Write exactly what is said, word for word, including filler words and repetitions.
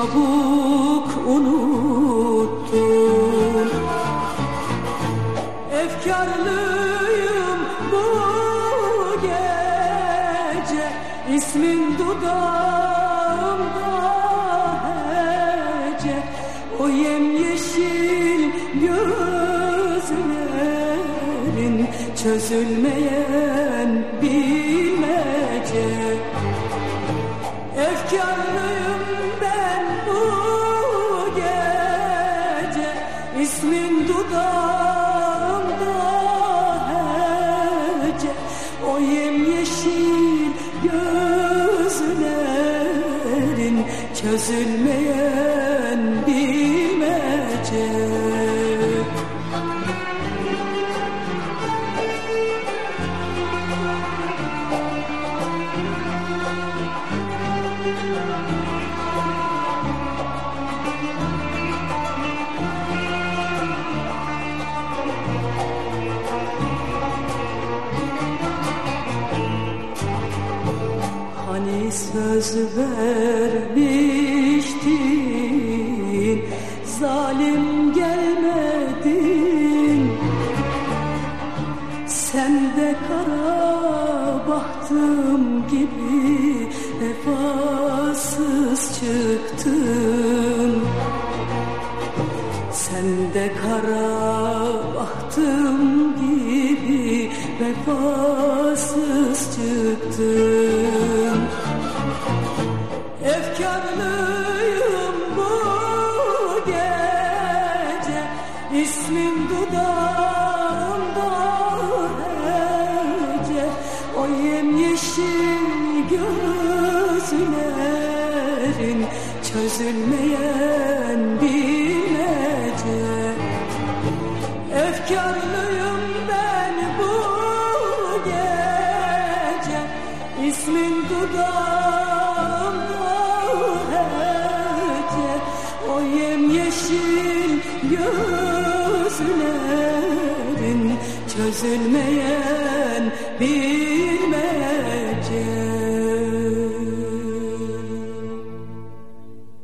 çabuk unuttun. Efkarlıyım bu gece, ismin dudağımda hece. O yemyeşil gözlerin çözülmeyen bilmece. Efkarlıyım ben bu gece, ismin dudağımda hece. O yemyeşil gözlerin çözülmeyen bilmece. Hani söz vermiştin, zalim gelmedin. Sen de kara bahtım gibi vefasız çıktın. Sen de kara bahtım gibi vefasız çıktın. Efkarlıyım bu gece, ismin dudağımda hece. O yemyeşil gözlerin çözülmeyen bilmece. Efkarlıyım ben bu gece, ismin dudağımda hece. O yemyeşil gözlerin çözülmeyen bilmece.